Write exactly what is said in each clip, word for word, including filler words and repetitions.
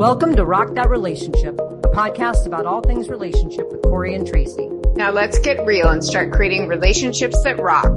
Welcome to Rock That Relationship, a podcast about all things relationship with Corey and Tracy. Now let's get real and start creating relationships that rock.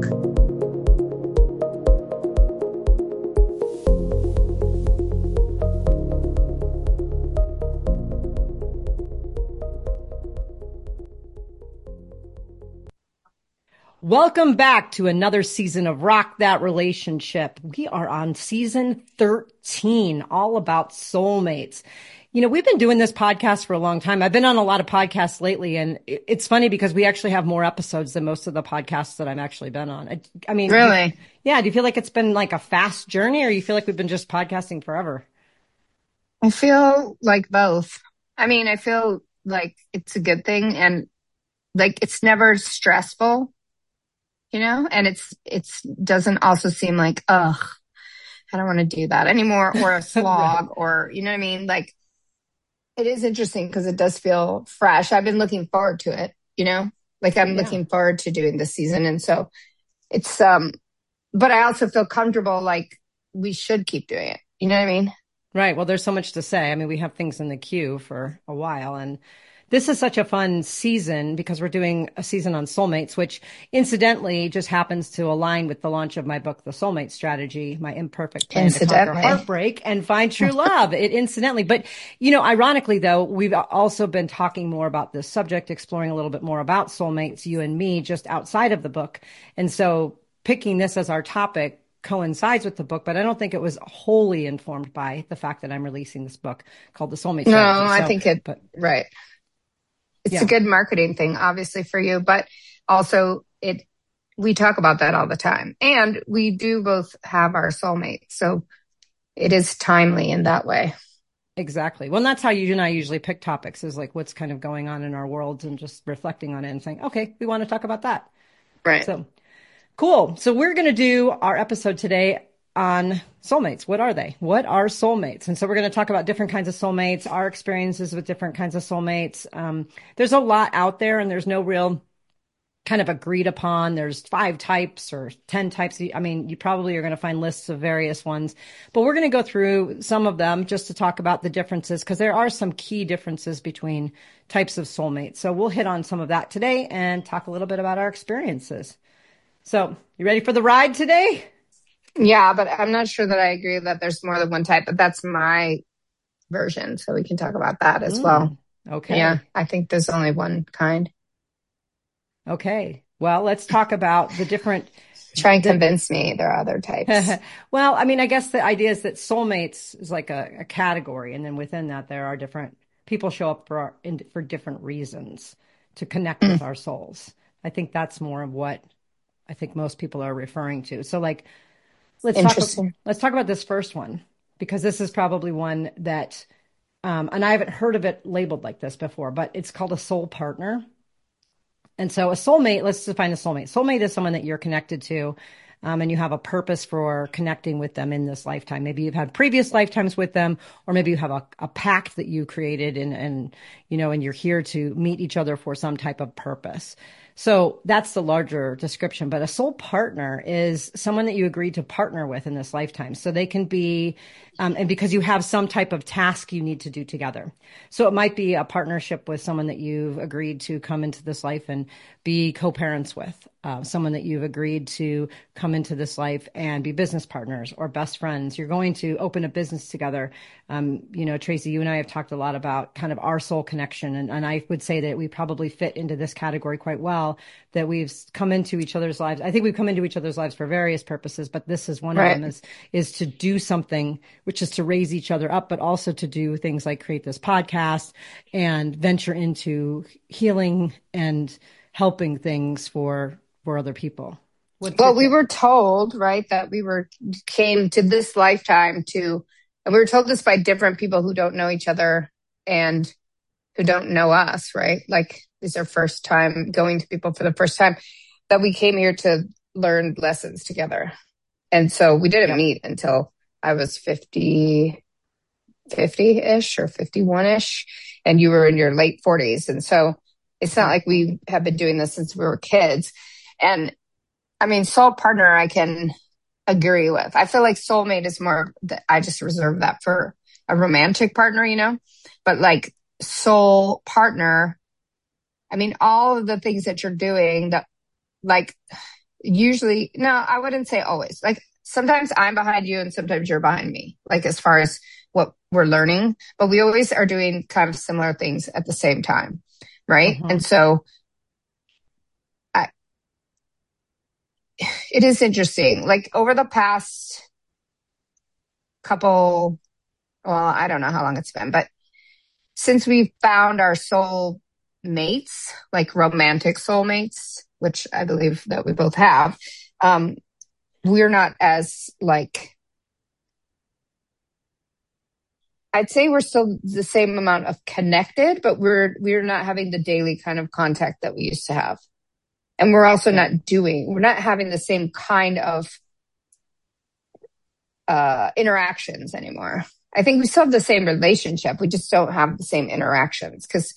Welcome back to another season of Rock That Relationship. We are on season thirteen, all about soulmates. You know, we've been doing this podcast for a long time. I've been on a lot of podcasts lately, and it's funny because we actually have more episodes than most of the podcasts that I've actually been on. I, I mean, really? Do, yeah. Do you feel like it's been like a fast journey, or you feel like we've been just podcasting forever? I feel like both. I mean, I feel like it's a good thing, and like it's never stressful. You know, and it's, it's doesn't also seem like, ugh, I don't want to do that anymore, or a slog, or, you know what I mean? Like, it is interesting because it does feel fresh. I've been looking forward to it, you know, like I'm yeah. looking forward to doing this season. And so it's, um, but I also feel comfortable, like we should keep doing it. You know what I mean? Right. Well, there's so much to say. I mean, we have things in the queue for a while, and this is such a fun season because we're doing a season on soulmates, which incidentally just happens to align with the launch of my book, The Soulmate Strategy, my imperfect plan to conquer heartbreak and find true love. It incidentally, but you know, ironically though, we've also been talking more about this subject, exploring a little bit more about soulmates, you and me, just outside of the book. And so picking this as our topic coincides with the book, but I don't think it was wholly informed by the fact that I'm releasing this book called The Soulmate Strategy. No, I so, think it, but, right. It's yeah. a good marketing thing, obviously, for you, but also it, we talk about that all the time, and we do both have our soulmates. So it is timely in that way. Exactly. Well, and that's how you and I usually pick topics, is like what's kind of going on in our worlds and just reflecting on it and saying, okay, we want to talk about that. Right. So cool. So we're going to do our episode today on soulmates. What are they? What are soulmates? And so we're going to talk about different kinds of soulmates, our experiences with different kinds of soulmates. Um, there's a lot out there, and there's no real kind of agreed upon. There's five types or ten types. I mean, you probably are going to find lists of various ones, but we're going to go through some of them just to talk about the differences, because there are some key differences between types of soulmates. So we'll hit on some of that today and talk a little bit about our experiences. So you ready for the ride today? Yeah, but I'm not sure that I agree that there's more than one type, but that's my version. So we can talk about that as mm, well. Okay. Yeah, I think there's only one kind. Okay. Well, let's talk about the different. Try and convince me there are other types. Well, I mean, I guess the idea is that soulmates is like a, a category. And then within that, there are different people show up for, our, in, for different reasons to connect mm. with our souls. I think that's more of what I think most people are referring to. So like, Let's talk, let's talk about this first one, because this is probably one that, um, and I haven't heard of it labeled like this before, but it's called a soul partner. And so a soulmate, let's define a soulmate. Soulmate is someone that you're connected to, um, and you have a purpose for connecting with them in this lifetime. Maybe you've had previous lifetimes with them, or maybe you have a, a pact that you created and, and, you know, and you're here to meet each other for some type of purpose. So that's the larger description. But a soul partner is someone that you agreed to partner with in this lifetime. So they can be, um, and because you have some type of task you need to do together. So it might be a partnership with someone that you've agreed to come into this life and be co-parents with, uh, someone that you've agreed to come into this life and be business partners or best friends. You're going to open a business together. Um, you know, Tracy, you and I have talked a lot about kind of our soul connection. And, and I would say that we probably fit into this category quite well, that we've come into each other's lives. I think we've come into each other's lives for various purposes, but this is one right. of them is, is to do something, which is to raise each other up, but also to do things like create this podcast and venture into healing and helping things for, for other people. What's well, we were told, right, that we were came to this lifetime to, and we were told this by different people who don't know each other and who don't know us, right? Like, it's our first time going to people for the first time, that we came here to learn lessons together. And so we didn't yeah. meet until I was fifty, fifty-ish or fifty-one-ish, and you were in your late forties. And so it's not like we have been doing this since we were kids. And I mean, soul partner, I can agree with. I feel like soulmate is more, I just reserve that for a romantic partner, you know, but like soul partner. I mean, all of the things that you're doing that like usually, no, I wouldn't say always. Like sometimes I'm behind you and sometimes you're behind me, like as far as what we're learning, but we always are doing kind of similar things at the same time. Right. Mm-hmm. And so I, it is interesting. Like over the past couple, well, I don't know how long it's been, but since we found our soul mates, like romantic soulmates, which I believe that we both have, um, we're not as like, I'd say we're still the same amount of connected, but we're, we're not having the daily kind of contact that we used to have. And we're also Yeah. not doing, we're not having the same kind of, uh, interactions anymore. I think we still have the same relationship. We just don't have the same interactions because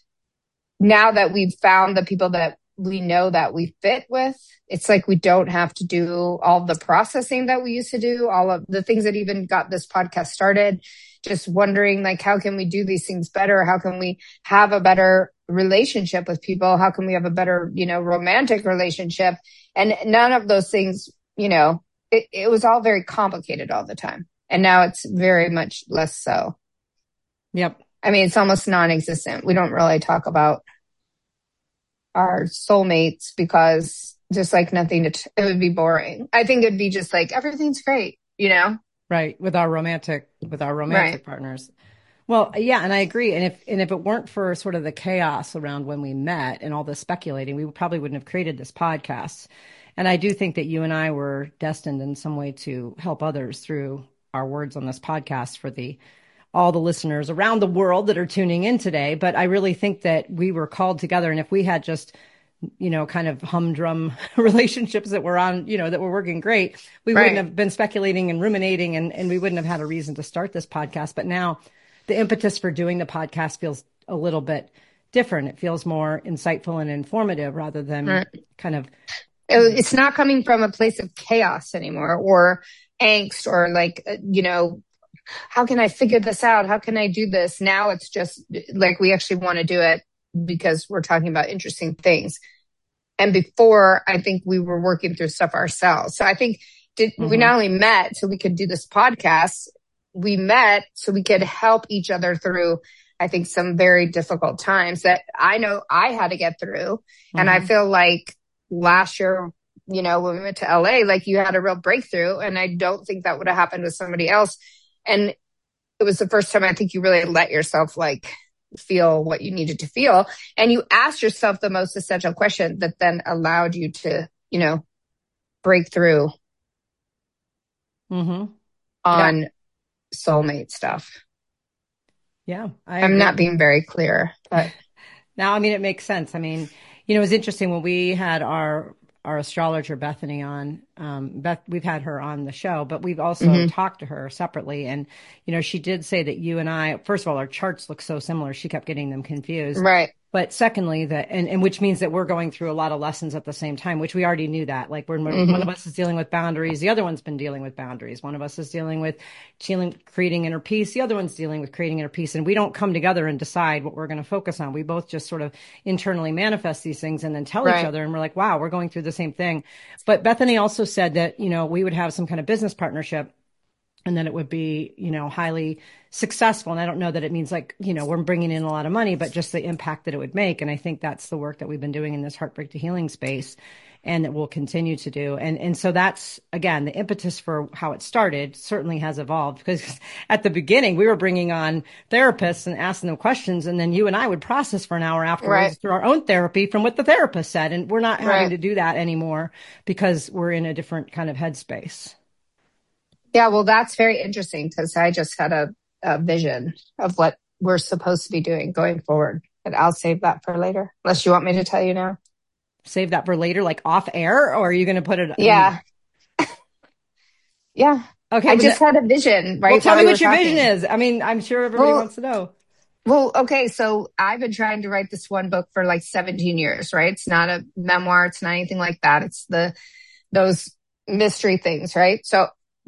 now that we've found the people that we know that we fit with, it's like we don't have to do all the processing that we used to do, all of the things that even got this podcast started, just wondering like, how can we do these things better? How can we have a better relationship with people? How can we have a better, you know, romantic relationship? And none of those things, you know, it, it was all very complicated all the time. And now it's very much less so. Yep. I mean, it's almost non-existent. We don't really talk about our soulmates because just like nothing, to t- it would be boring. I think it'd be just like, everything's great, you know? Right. With our romantic, with our romantic Right. partners. Well, yeah, and I agree. And if and if it weren't for sort of the chaos around when we met and all the speculating, we probably wouldn't have created this podcast. And I do think that you and I were destined in some way to help others through our words on this podcast for the all the listeners around the world that are tuning in today. But I really think that we were called together. And if we had just, you know, kind of humdrum relationships that were on, you know, that were working great, we Right. wouldn't have been speculating and ruminating and, and we wouldn't have had a reason to start this podcast. But now the impetus for doing the podcast feels a little bit different. It feels more insightful and informative rather than Right. kind of. It's not coming from a place of chaos anymore or angst or like, uh, you know, how can I figure this out? How can I do this? Now it's just like we actually want to do it because we're talking about interesting things. And before, I think we were working through stuff ourselves. So I think did, Mm-hmm. we not only met so we could do this podcast, we met so we could help each other through, I think, some very difficult times that I know I had to get through. Mm-hmm. And I feel like last year, you know, when we went to L A, like you had a real breakthrough. And I don't think that would have happened with somebody else. And it was the first time I think you really let yourself like feel what you needed to feel. And you asked yourself the most essential question that then allowed you to, you know, break through mm-hmm. on yeah. soulmate stuff. Yeah. I I'm agree. not being very clear, but now, I mean, it makes sense. I mean, you know, it was interesting when we had our our astrologer Bethany on. Um, Beth, we've had her on the show, but we've also mm-hmm. talked to her separately. And, you know, she did say that you and I, first of all, our charts look so similar. She kept getting them confused. Right. But secondly, that, and, and which means that we're going through a lot of lessons at the same time, which we already knew that. Like, we're, mm-hmm. one of us is dealing with boundaries. The other one's been dealing with boundaries. One of us is dealing with dealing, creating inner peace. The other one's dealing with creating inner peace. And we don't come together and decide what we're going to focus on. We both just sort of internally manifest these things and then tell right. each other. And we're like, wow, we're going through the same thing. But Bethany also said that, you know, we would have some kind of business partnership. And then it would be, you know, highly successful. And I don't know that it means like, you know, we're bringing in a lot of money, but just the impact that it would make. And I think that's the work that we've been doing in this Heartbreak to Healing space and that we'll continue to do. And and so that's, again, the impetus for how it started certainly has evolved because at the beginning we were bringing on therapists and asking them questions. And then you and I would process for an hour afterwards right. through our own therapy from what the therapist said. And we're not having right. to do that anymore because we're in a different kind of headspace. Yeah, well, that's very interesting because I just had a, a vision of what we're supposed to be doing going forward. But I'll save that for later, unless you want me to tell you now. Save that for later, like off air, or are you going to put it? Yeah. I mean... yeah. Okay. I just that... had a vision, right? Well, tell me what your talking. vision is. I mean, I'm sure everybody well, wants to know. Well, okay. So I've been trying to write this one book for like seventeen years, right? It's not a memoir. It's not anything like that. It's the, those mystery things, right? So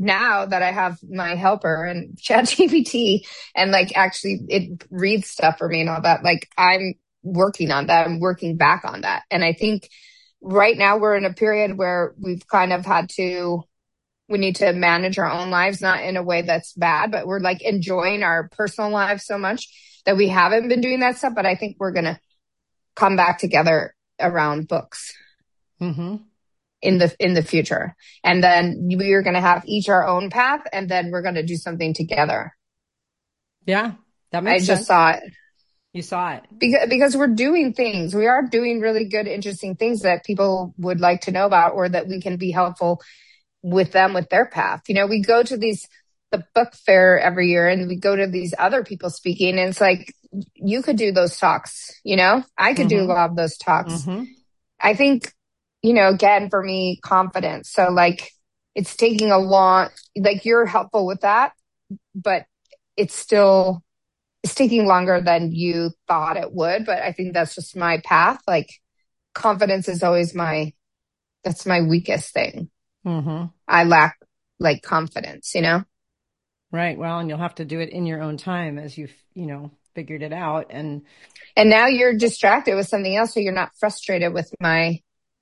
now that I have my helper and ChatGPT and like actually it reads stuff for me and all that, like I'm working on that. I'm working back on that. And I think right now we're in a period where we've kind of had to, we need to manage our own lives, not in a way that's bad, but we're like enjoying our personal lives so much that we haven't been doing that stuff. But I think we're going to come back together around books. Mm-hmm. in the in the future. And then we are going to have each our own path, and then we're going to do something together. Yeah, that I makes just sense. saw it. You saw it. Because, because we're doing things. We are doing really good, interesting things that people would like to know about, or that we can be helpful with them with their path. You know, we go to these, the book fair every year, and we go to these other people speaking, and it's like, you could do those talks, you know, I could do a Mm-hmm. lot of those talks. Mm-hmm. I think, you know, again, for me, confidence. So like, it's taking a long, like you're helpful with that, but it's still, it's taking longer than you thought it would. But I think that's just my path. Like confidence is always my, that's my weakest thing. Mm-hmm. I lack like confidence, you know? Right. Well, and you'll have to do it in your own time as you've, you know, figured it out. And And now you're distracted with something else. So you're not frustrated with my,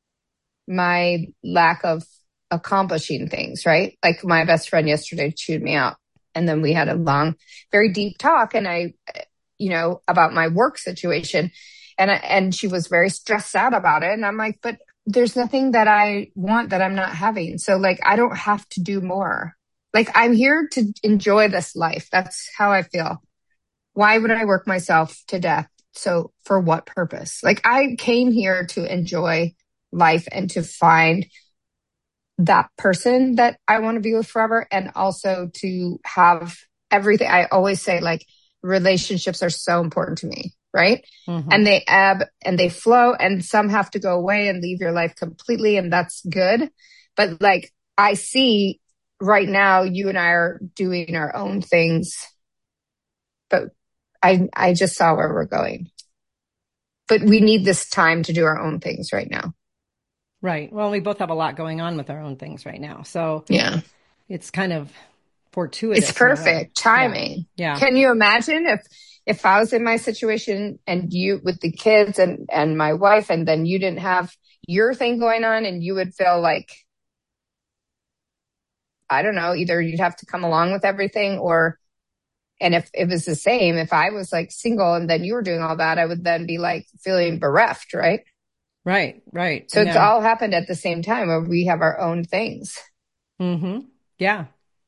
my lack of accomplishing things, right? Like my best friend yesterday chewed me out. And then we had a long, very deep talk. And I, you know, about my work situation. And, I, and she was very stressed out about it. And I'm like, but there's nothing that I want that I'm not having. So like, I don't have to do more. Like I'm here to enjoy this life. That's how I feel. Why would I work myself to death? So for what purpose? Like I came here to enjoy life and to find that person that I want to be with forever. And also to have everything. I always say like relationships are so important to me. Right. mm-hmm. And they ebb and they flow, and some have to go away and leave your life completely. And that's good. But like I see right now, you and I are doing our own things, but I, I just saw where we're going, but we need this time to do our own things right now. Right. Well, we both have a lot going on with our own things right now. So Yeah. it's kind of It's fortuitous in a way. perfect timing. Yeah. Yeah. Can you imagine if, if I was in my situation and you with the kids and, and my wife, and then you didn't have your thing going on, and you would feel like, I don't know, either you'd have to come along with everything, or, and if it was the same, if I was like single and then you were doing all that, I would then be like feeling bereft. Right. Right. Right. So And it's then, all happened at the same time where we have our own things. mm-hmm. Yeah.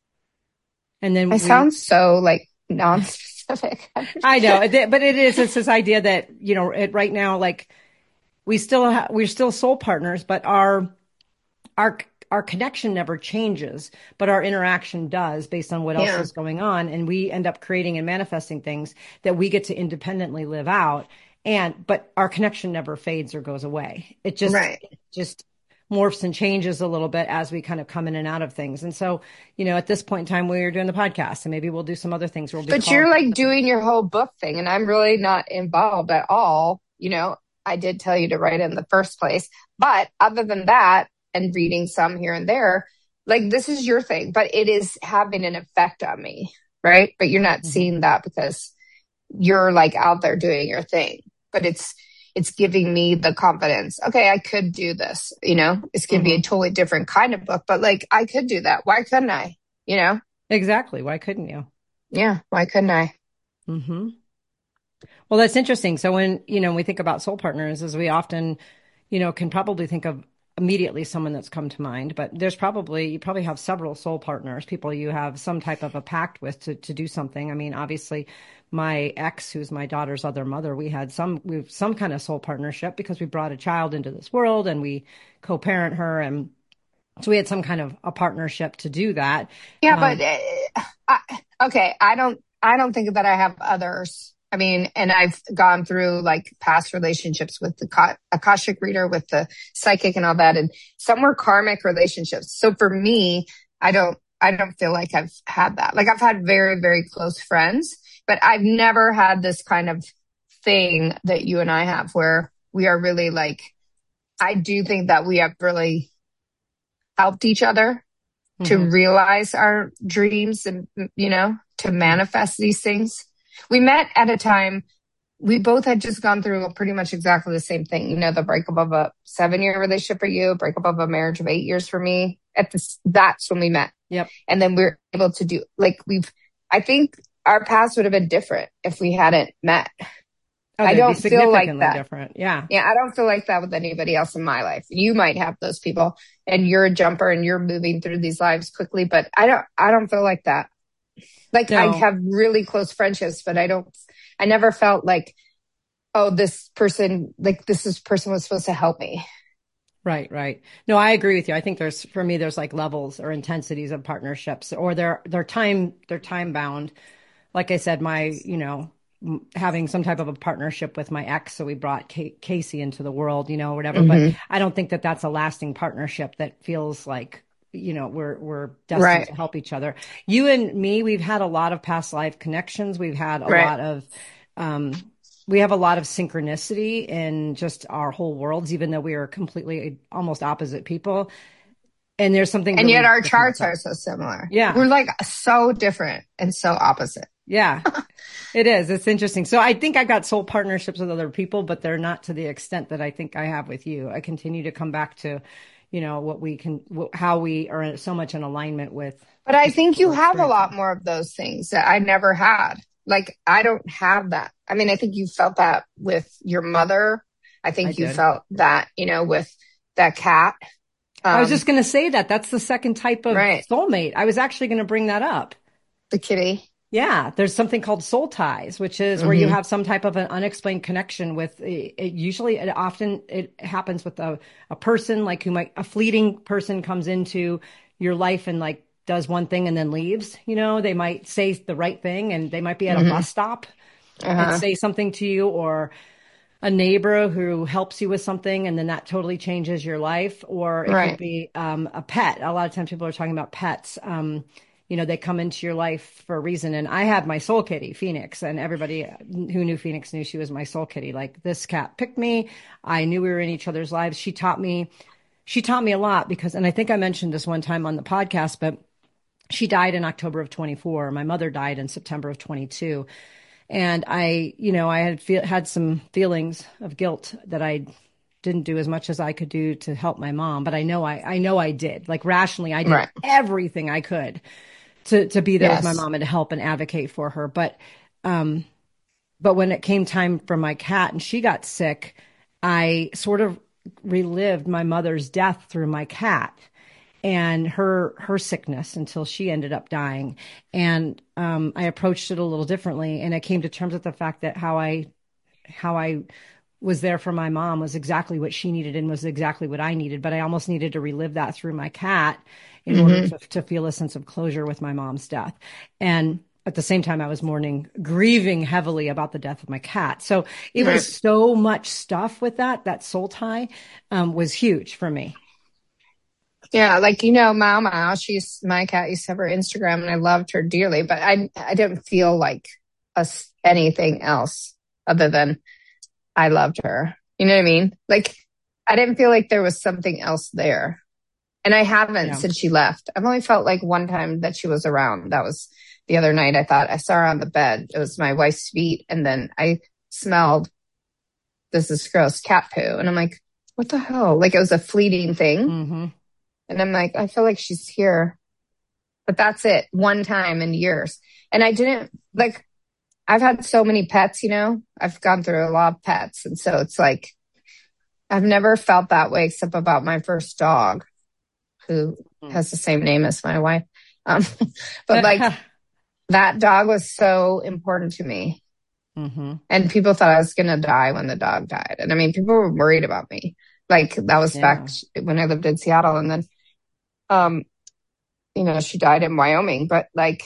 And I then we, sound so like non-specific. I know, it- but it is, it's this idea that, you know, it, right now, like we still have, we're still soul partners, but our, our, our connection never changes, but our interaction does based on what else Yeah. is going on. And we end up creating and manifesting things that we get to independently live out. And, but our connection never fades or goes away. It just, Right. it just morphs and changes a little bit as we kind of come in and out of things. And so, you know, at this point in time, we're doing the podcast, and maybe we'll do some other things where we'll be But called. you're like doing your whole book thing, and I'm really not involved at all. You know, I did tell you to write it in the first place, but other than that, and reading some here and there, like this is your thing, but it is having an effect on me, right? But you're not Mm-hmm. seeing that because you're like out there doing your thing, but it's, it's giving me the confidence. Okay, I could do this, you know, it's going to Mm-hmm. be a totally different kind of book, but like I could do that. Why couldn't I? You know? Exactly. Why couldn't you? Yeah. Why couldn't I? Mm-hmm. Well, that's interesting. So when, you know, we think about soul partners, as we often, you know, can probably think of immediately someone that's come to mind, but there's probably, you probably have several soul partners, people you have some type of a pact with to, to do something. I mean, obviously my ex, who's my daughter's other mother, we had some, we've some kind of soul partnership because we brought a child into this world and we co-parent her. And so we had some kind of a partnership to do that. Yeah, Um, but uh, I, okay, I don't, I don't think that I have others. I mean, and I've gone through like past relationships with the Ka- Akashic reader, with the psychic and all that, and some were karmic relationships. So for me, I don't, I don't feel like I've had that. Like I've had very, very close friends, but I've never had this kind of thing that you and I have where we are really like, I do think that we have really helped each other to Mm-hmm. realize our dreams and, you know, to manifest these things. We met at a time, we both had just gone through pretty much exactly the same thing. You know, the breakup of a seven year relationship for you, breakup of a marriage of eight years for me. At this, that's when we met. Yep. And then we we're able to do, like, we've, I think our paths would have been different if we hadn't met. Oh, I don't feel like that. Different. Yeah. Yeah. I don't feel like that with anybody else in my life. You might have those people and you're a jumper and you're moving through these lives quickly, but I don't, I don't feel like that. Like no. I have really close friendships, but I don't, I never felt like, oh, this person, like this is person was supposed to help me. Right, right. No, I agree with you. I think there's, for me, there's like levels or intensities of partnerships, or they're, they're time, they're time bound. Like I said, my, you know, having some type of a partnership with my ex. So we brought Kay- Casey into the world, you know, whatever. Mm-hmm. But I don't think that that's a lasting partnership that feels like, you know, we're, we're destined right. to help each other. You and me, we've had a lot of past life connections. We've had a right. lot of, um, we have a lot of synchronicity in just our whole worlds, even though we are completely almost opposite people. And there's something, and really yet our charts are so similar. Yeah. We're like so different and so opposite. Yeah, it is. It's interesting. So I think I got soul partnerships with other people, but they're not to the extent that I think I have with you. I continue to come back to, you know, what we can, how we are so much in alignment with. But I think you have a lot more of those things that I never had. Like, I don't have that. I mean, I think you felt that with your mother. I think I you did. felt that, you know, with that cat. Um, I was just going to say that. That's the second type of right. soulmate. I was actually going to bring that up. The kitty. Yeah, there's something called soul ties, which is mm-hmm. where you have some type of an unexplained connection with. It, usually, it often it happens with a a person, like who might a fleeting person comes into your life and like does one thing and then leaves. You know, they might say the right thing and they might be at mm-hmm. a bus stop uh-huh. and say something to you, or a neighbor who helps you with something and then that totally changes your life. Or it right. could be um, a pet. A lot of times people are talking about pets. Um, you know, they come into your life for a reason. And I had my soul kitty, Phoenix, and everybody who knew Phoenix knew she was my soul kitty. Like, this cat picked me. I knew we were in each other's lives. She taught me, she taught me a lot because, and I think I mentioned this one time on the podcast, but she died in October of twenty-four. My mother died in September of twenty-two. And I, you know, I had feel, had some feelings of guilt that I didn't do as much as I could do to help my mom. But I know I, I know I did. Like, rationally, I did right. everything I could to, to be there yes. with my mom and to help and advocate for her. But, um, but when it came time for my cat and she got sick, I sort of relived my mother's death through my cat and her, her sickness until she ended up dying. And, um, I approached it a little differently, and I came to terms with the fact that how I, how I was there for my mom was exactly what she needed and was exactly what I needed. But I almost needed to relive that through my cat in mm-hmm. order to, to feel a sense of closure with my mom's death. And at the same time, I was mourning, grieving heavily about the death of my cat. So it right. was so much stuff with that. That soul tie um, was huge for me. Yeah, like, you know, Mao Mao, she's my cat. Used to have her Instagram, and I loved her dearly, but I I didn't feel like us anything else other than I loved her. You know what I mean? Like, I didn't feel like there was something else there. And I haven't yeah. since she left. I've only felt like one time that she was around. That was the other night. I thought I saw her on the bed. It was my wife's feet. And then I smelled, this is gross, cat poo. And I'm like, what the hell? Like, it was a fleeting thing. Mm-hmm. And I'm like, I feel like she's here. But that's it. One time in years. And I didn't, like, I've had so many pets, you know, I've gone through a lot of pets. And so it's like, I've never felt that way except about my first dog, who has the same name as my wife. Um, but like, that dog was so important to me. Mm-hmm. And people thought I was going to die when the dog died. And I mean, people were worried about me. Like, that was yeah. back when I lived in Seattle. And then, um, you know, she died in Wyoming. But like,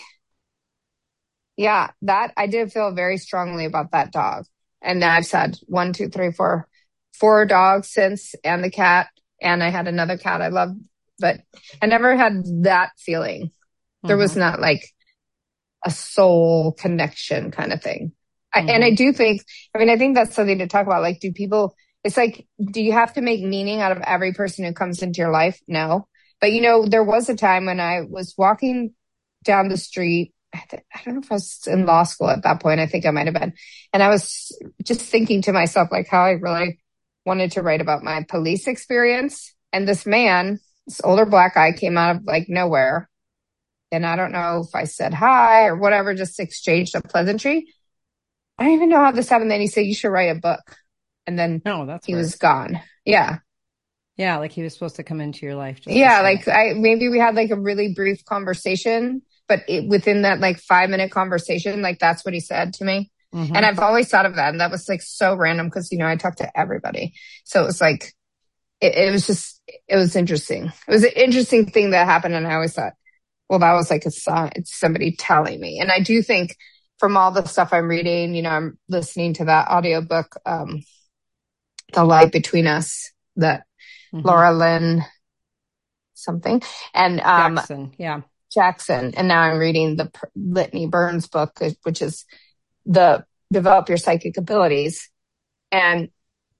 yeah, that I did feel very strongly about that dog. And I've said one, two, three, four, four dogs since, and the cat. And I had another cat I loved, but I never had that feeling. Mm-hmm. There was not like a soul connection kind of thing. Mm-hmm. I, and I do think, I mean, I think that's something to talk about. Like, do people, it's like, do you have to make meaning out of every person who comes into your life? No. But, you know, there was a time when I was walking down the street. I, th- I don't know if I was in law school at that point. I think I might have been. And I was just thinking to myself, like, how I really wanted to write about my police experience. And this man, this older black guy, came out of like nowhere. And I don't know if I said hi or whatever, just exchanged a pleasantry. I don't even know how this happened. Then he said, you should write a book. And then No, that's he weird. was gone. Yeah. Yeah, like he was supposed to come into your life. Just Yeah, like I maybe we had like a really brief conversation, but it, within that like five minute conversation, like that's what he said to me. mm-hmm. And I've always thought of that. And that was like so random because, you know, I talk to everybody. So it was like, it, it was just, it was interesting. It was an interesting thing that happened. And I always thought, well, that was like a sign. It's somebody telling me. And I do think from all the stuff I'm reading, you know, I'm listening to that audiobook, um, The Light Between Us, that mm-hmm. Laura Lynn something. And, um, Jackson. Yeah. Jackson. And now I'm reading the Litany Burns book, which is the Develop Your Psychic Abilities. And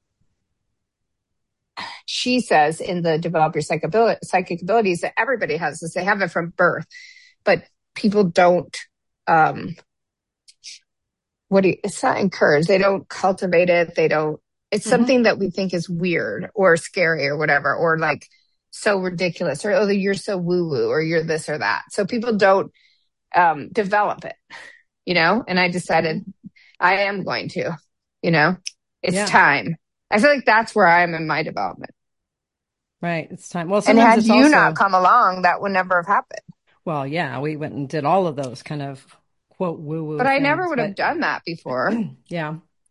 she says in the Develop Your Psychic Ability, Psychic Abilities that everybody has this. They have it from birth, but people don't, um, what do you, it's not encouraged. They don't cultivate it. They don't, it's mm-hmm. something that we think is weird or scary or whatever, or like so ridiculous, or, oh, you're so woo woo, or you're this or that. So people don't, um, develop it, you know? And I decided I am going to, you know, it's yeah. time. I feel like that's where I am in my development. Right. It's time. Well, and had it's you also... not come along, that would never have happened. Well, yeah, we went and did all of those kind of quote woo woo. But I things, never would but... have done that before. Yeah.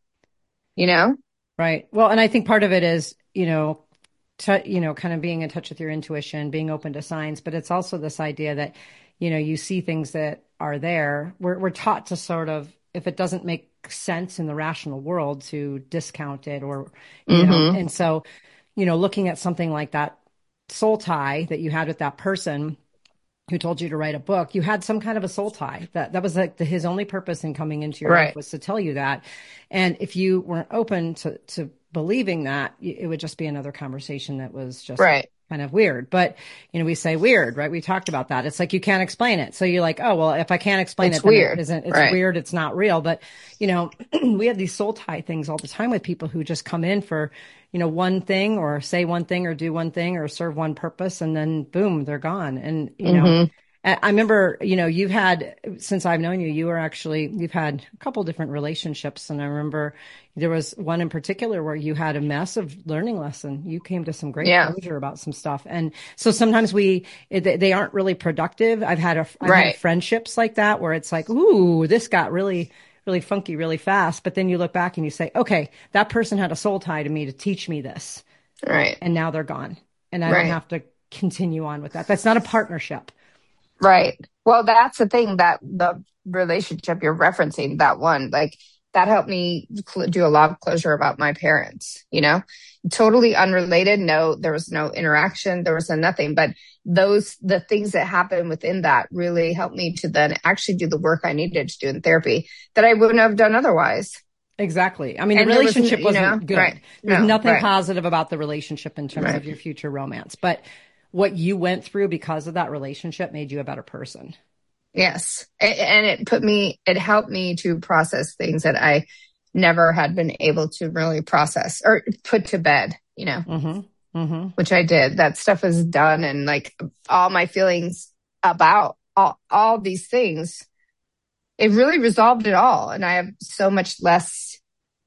You know? Right. Well, and I think part of it is, you know, t- you know, kind of being in touch with your intuition, being open to signs, but it's also this idea that, you know, you see things that are there. We're we're taught to sort of, if it doesn't make sense in the rational world, to discount it, or, you mm-hmm. know, and so, you know, looking at something like that soul tie that you had with that person who told you to write a book, you had some kind of a soul tie. That that was like the, his only purpose in coming into your right. life was to tell you that. And if you weren't open to, to believing that, it would just be another conversation that was just right. kind of weird. But, you know, we say weird, right? We talked about that. It's like, you can't explain it. So you're like, oh, well, if I can't explain it's it, then weird. it isn't, it's right. weird. It's not real. But, you know, we have these soul tie things all the time with people who just come in for, you know, one thing, or say one thing, or do one thing, or serve one purpose, and then boom, they're gone. And, you mm-hmm. know, I remember, you know, you've had, since I've known you, you were actually, you've had a couple different relationships. And I remember there was one in particular where you had a massive learning lesson. You came to some great yeah. closure about some stuff. And so sometimes we, they aren't really productive. I've had a, I've right. had friendships like that where it's like, ooh, this got really, really funky really fast. But then you look back and you say, okay, that person had a soul tie to me to teach me this. Right. And now they're gone. And I right. don't have to continue on with that. That's not a partnership. Right. Well, that's the thing, that the relationship you're referencing, that one, like that helped me cl- do a lot of closure about my parents, you know, totally unrelated. No, there was no interaction. There was no nothing, but those, the things that happened within that really helped me to then actually do the work I needed to do in therapy that I wouldn't have done otherwise. Exactly. I mean, and the relationship was, wasn't know, good. Right. There's no, nothing right. positive about the relationship in terms right. of your future romance, but what you went through because of that relationship made you a better person. Yes. And it put me, it helped me to process things that I never had been able to really process or put to bed, you know, mm-hmm. Mm-hmm. which I did. That stuff was done. And like all my feelings about all, all these things, it really resolved it all. And I have so much less,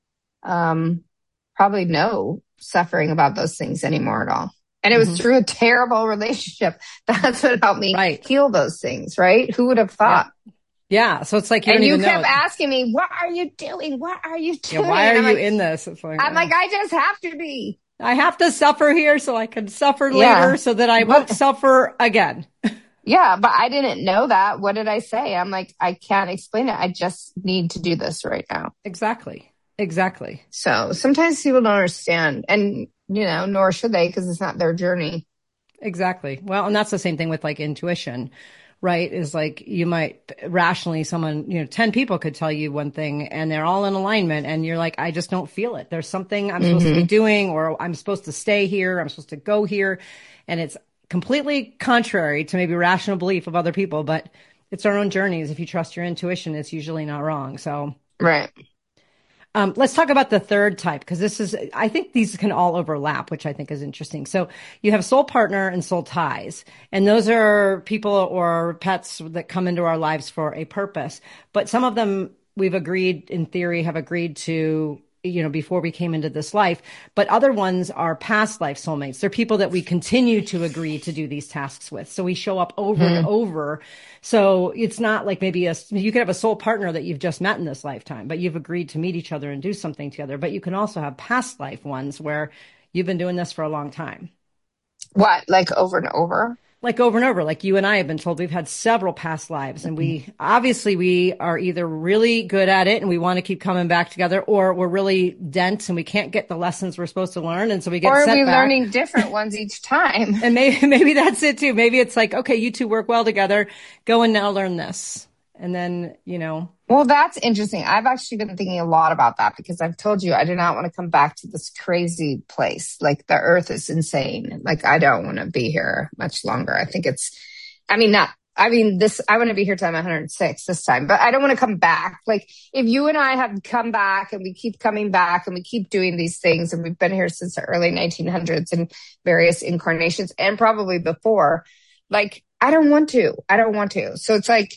um, probably no suffering about those things anymore at all. And it was mm-hmm. through a terrible relationship. That's what helped me right. heal those things, right? Who would have thought? Yeah. yeah. So it's like, you and don't you even kept know. asking me, what are you doing? What are you doing? Yeah, why are you like, in this? It's like, I'm oh. like, I just have to be. I have to suffer here so I can suffer yeah. later so that I what? won't suffer again. Yeah. But I didn't know that. What did I say? I'm like, I can't explain it. I just need to do this right now. Exactly. Exactly. So sometimes people don't understand, and, you know, nor should they, because it's not their journey. Exactly. Well, and that's the same thing with like intuition, right? Is like you might rationally, someone, you know, ten people could tell you one thing and they're all in alignment and you're like, I just don't feel it. There's something I'm mm-hmm. supposed to be doing, or I'm supposed to stay here. I'm supposed to go here. And it's completely contrary to maybe rational belief of other people, but it's our own journeys. If you trust your intuition, it's usually not wrong. So, Right. um, let's talk about the third type because this is, I think these can all overlap, which I think is interesting. So you have soul partner and soul ties, and those are people or pets that come into our lives for a purpose. But some of them we've agreed, in theory, have agreed to, you know, before we came into this life. But other ones are past life soulmates. They're people that we continue to agree to do these tasks with. So we show up over Hmm. and over. So it's not like maybe a, you could have a soul partner that you've just met in this lifetime, but you've agreed to meet each other and do something together. But you can also have past life ones where you've been doing this for a long time. What, like over and over? Like over and over, like you and I have been told, we've had several past lives, and we obviously we are either really good at it and we want to keep coming back together, or we're really dense and we can't get the lessons we're supposed to learn, and so we get Or are sent we back. learning different ones each time? And maybe maybe that's it too. Maybe it's like, okay, you two work well together. Go and now learn this, and then you know. Well, that's interesting. I've actually been thinking a lot about that because I've told you I do not want to come back to this crazy place. Like the earth is insane. Like I don't want to be here much longer. I think it's, I mean, not, I mean, this, I want to be here till I'm one hundred six this time, but I don't want to come back. Like if you and I have come back and we keep coming back and we keep doing these things and we've been here since the early nineteen hundreds in various incarnations and probably before, like, I don't want to, I don't want to. So it's like,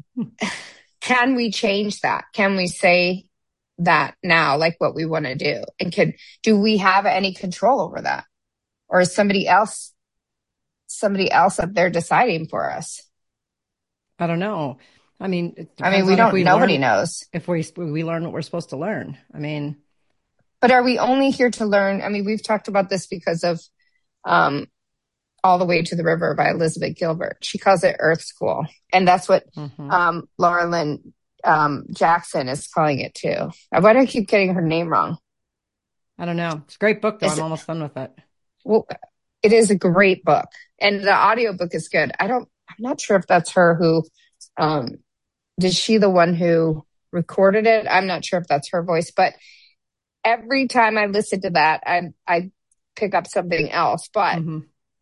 can we change that? Can we say that now, like what we want to do? And can, do we have any control over that? Or is somebody else, somebody else up there deciding for us? I don't know. I mean, it I mean, depends we on if don't, we nobody learn, knows. if we we learn what we're supposed to learn. I mean, But are we only here to learn? I mean, we've talked about this because of, um, All the Way to the River by Elizabeth Gilbert. She calls it Earth School. And that's what mhm. um, Laura Lynn um, Jackson is calling it too. Why do I keep getting her name wrong? I don't know. It's a great book though. Is I'm it, almost done with it. well, it is a great book. And the audiobook is good. I don't, I'm not sure if that's her who, um, is she the one who recorded it? I'm not sure if that's her voice, but every time I listen to that, I, I pick up something else. But Mm-hmm.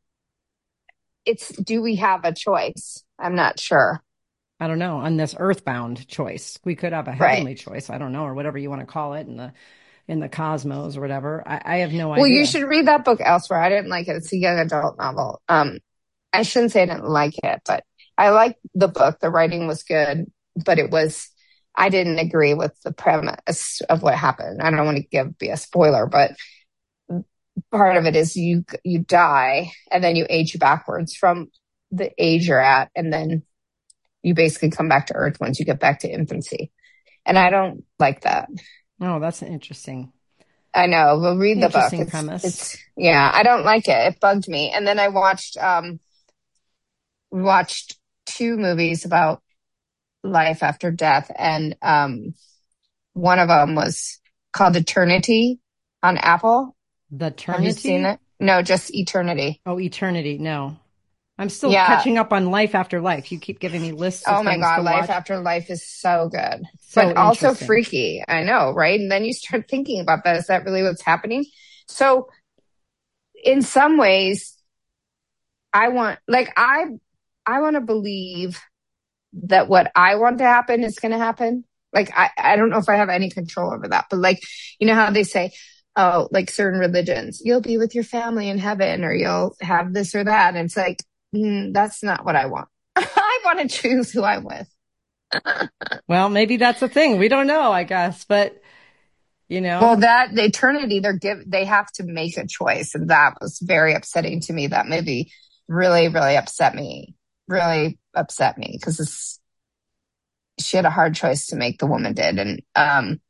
it's, do we have a choice? I'm not sure. I don't know. On this earthbound choice, we could have a Right. heavenly choice. I don't know, or whatever you want to call it in the in the cosmos or whatever. I, I have no Well, idea. you should read that book Elsewhere. I didn't like it. It's a young adult novel. Um, I shouldn't say I didn't like it, but I liked the book. The writing was good, but it was, I didn't agree with the premise of what happened. I don't want to give be a spoiler, but part of it is you you die and then you age backwards from the age you're at, and then you basically come back to Earth once you get back to infancy. And I don't like that. Oh, that's interesting. I know. We'll read the book. Interesting It's, premise. it's yeah. I don't like it. It bugged me. And then I watched um we watched two movies about life after death, and um one of them was called Eternity on Apple. The Have you seen Eternity? it? No, just Eternity. Oh, Eternity. No. I'm still Yeah. catching up on Life After Life. You keep giving me lists of Oh my things God, to Life watch. After Life is so good, So but also interesting. freaky. I know, right? And then you start thinking about that. Is that really what's happening? So in some ways, I want, like, I, I want to believe that what I want to happen is going to happen. Like, I, I don't know if I have any control over that, but like, you know how they say, oh, like certain religions, you'll be with your family in heaven, or you'll have this or that. And it's like, mm, that's not what I want. I want to choose who I'm with. Well, maybe that's a thing. We don't know, I guess, but you know. Well, that the eternity, they're give, they have to make a choice. And that was very upsetting to me. That movie really, really upset me, really upset me because she had a hard choice to make, the woman did. And, um, it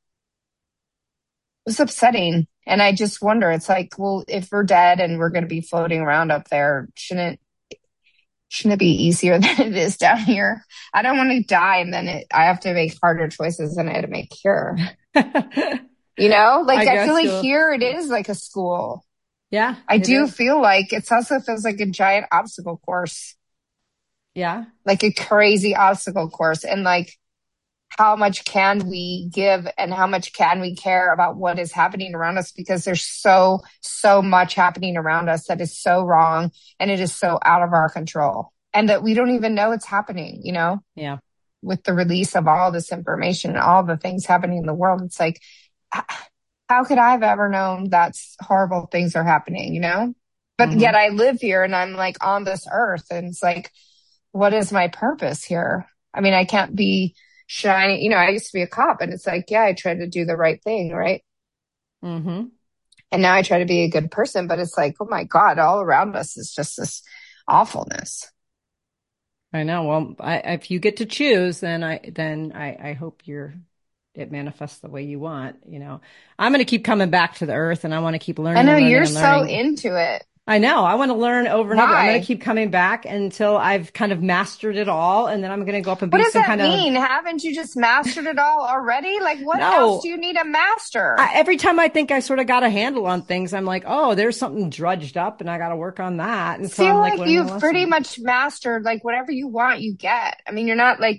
was upsetting. And I just wonder, it's like, well, if we're dead and we're going to be floating around up there, shouldn't, shouldn't it be easier than it is down here? I don't want to die and then it, I have to make harder choices than I had to make here. You know, like I I, feel guess like so. here it is like a school. Yeah. I it do is. feel like it's also feels like a giant obstacle course, Yeah. like a crazy obstacle course. And like, how much can we give and how much can we care about what is happening around us, because there's so, so much happening around us that is so wrong and it is so out of our control and that we don't even know it's happening, you know, Yeah. with the release of all this information and all the things happening in the world. It's like, how could I have ever known that horrible things are happening, you know? But Mm-hmm. yet I live here and I'm like on this earth and it's like, what is my purpose here? I mean, I can't be shiny. You know, I used to be a cop and it's like, yeah, I tried to do the right thing, right? Mm-hmm. And now I try to be a good person, but it's like, oh my God, all around us is just this awfulness. I know. Well, I, if you get to choose, then I then I, I hope you're it manifests the way you want. You know, I'm going to keep coming back to the earth, and I want to keep I learning know and learning you're and so learning. into it. I know. I want to learn over and over. I'm going to Why? keep coming back until I've kind of mastered it all, and then I'm going to go up and What be does some that kind of mean? Haven't you just mastered it all already? Like, what else do no. you need to master? I, every time I think I sort of got a handle on things, I'm like, oh, there's something drudged up, and I got to work on that. And so Feel I'm like like learning a you've pretty lesson. much mastered, like, whatever you want, you get. I mean, you're not like,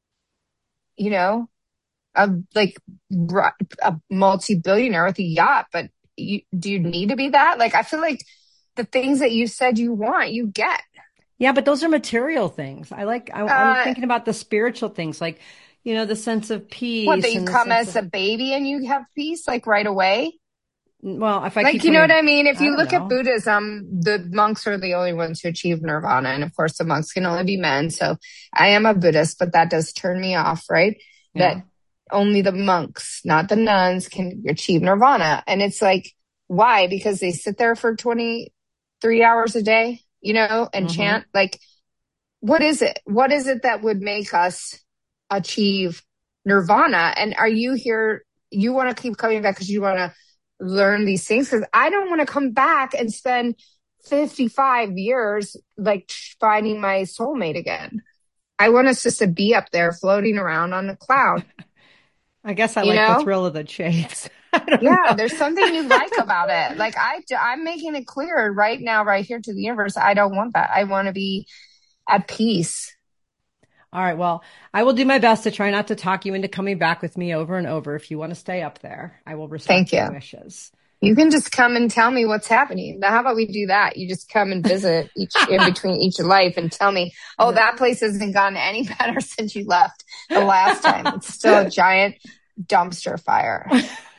you know, a like a multi-billionaire with a yacht, but you, do you need to be that? Like, I feel like the things that you said you want, you get. Yeah, but those are material things. I like, I, I'm Uh, thinking about the spiritual things, like, you know, the sense of what, that peace you and the come sense as of, a baby and you have peace, like right away? well, if I keep Like, you know what coming, I mean? If I you don't look at know. Buddhism, the monks are the only ones who achieve nirvana. And of course, the monks can only be men. So I am a Buddhist, but that does turn me off, right? That Yeah. only the monks, not the nuns, can achieve nirvana. And it's like, why? Because they sit there for twenty-three hours a day, you know, and Mm-hmm. chant. Like, what is it? What is it that would make us achieve nirvana? And are you here? You want to keep coming back because you want to learn these things? Because I don't want to come back and spend fifty-five years like finding my soulmate again. I want us just to be up there floating around on a cloud, I guess I you like the know? thrill of the chase. I don't Yeah, know. there's something you like about it. Like I, I'm making it clear right now, right here to the universe. I don't want that. I want to be at peace. All right. Well, I will do my best to try not to talk you into coming back with me over and over. If you want to stay up there, I will Thank respect your you. wishes. You can just come and tell me what's happening. Now, how about we do that? You just come and visit each in between each life and tell me, oh, No. that place hasn't gotten any better since you left the last time. It's still a giant dumpster fire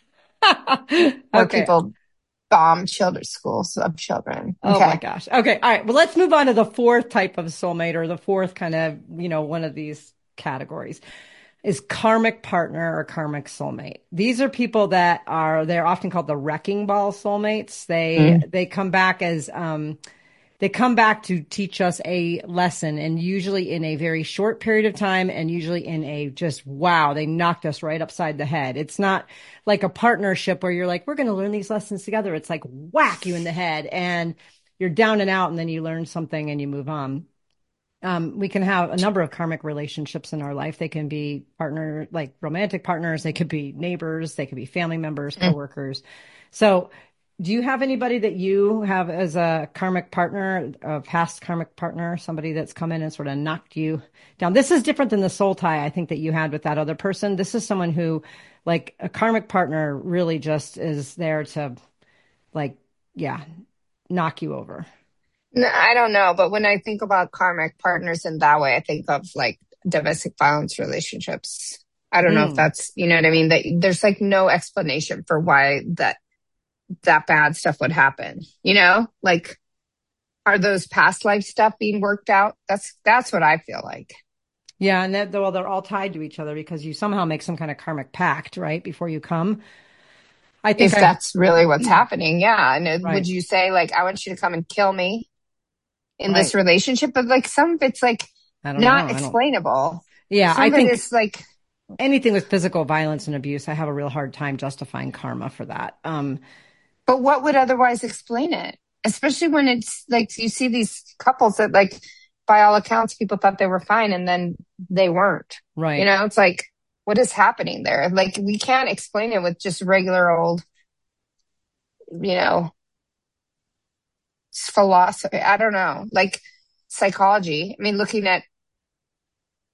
where Okay. people bomb children's schools of children. Oh my Okay. gosh. Okay. All right. Well, let's move on to the fourth type of soulmate, or the fourth kind of, you know, one of these categories is karmic partner or karmic soulmate. These are people that are, they're often called the wrecking ball soulmates. They, Mm. they come back as, um, they come back to teach us a lesson, and usually in a very short period of time, and usually in a just, wow, they knocked us right upside the head. It's not like a partnership where you're like, we're going to learn these lessons together. It's like whack you in the head and you're down and out, and then you learn something and you move on. Um, we can have a number of karmic relationships in our life. They can be partner, like romantic partners. They could be neighbors. They could be family members, Mm. coworkers. So do you have anybody that you have as a karmic partner, a past karmic partner, somebody that's come in and sort of knocked you down? This is different than the soul tie, I think, that you had with that other person. This is someone who, like, a karmic partner really just is there to, like, yeah, knock you over. No, I don't know, but when I think about karmic partners in that way, I think of like domestic violence relationships. I don't know if Mm, that's, you know what I mean? That there's like no explanation for why that that bad stuff would happen. You know, like, are those past life stuff being worked out? That's that's what I feel like. yeah, and that, well, they're all tied to each other because you somehow make some kind of karmic pact, right, before you come. I think If I, that's really what's happening, yeah. And it- would right, you say like, I want you to come and kill me in this right. relationship? But like some of it's like I don't know. not I don't, explainable. yeah, Some I of it think is like, anything with physical violence and abuse, I have a real hard time justifying karma for that. Um, but what would otherwise explain it? Especially when it's like you see these couples that like, by all accounts, people thought they were fine and then they weren't. You right. know, it's like, what is happening there? Like we can't explain it with just regular old, you know, philosophy. I don't know, like psychology. I mean, looking at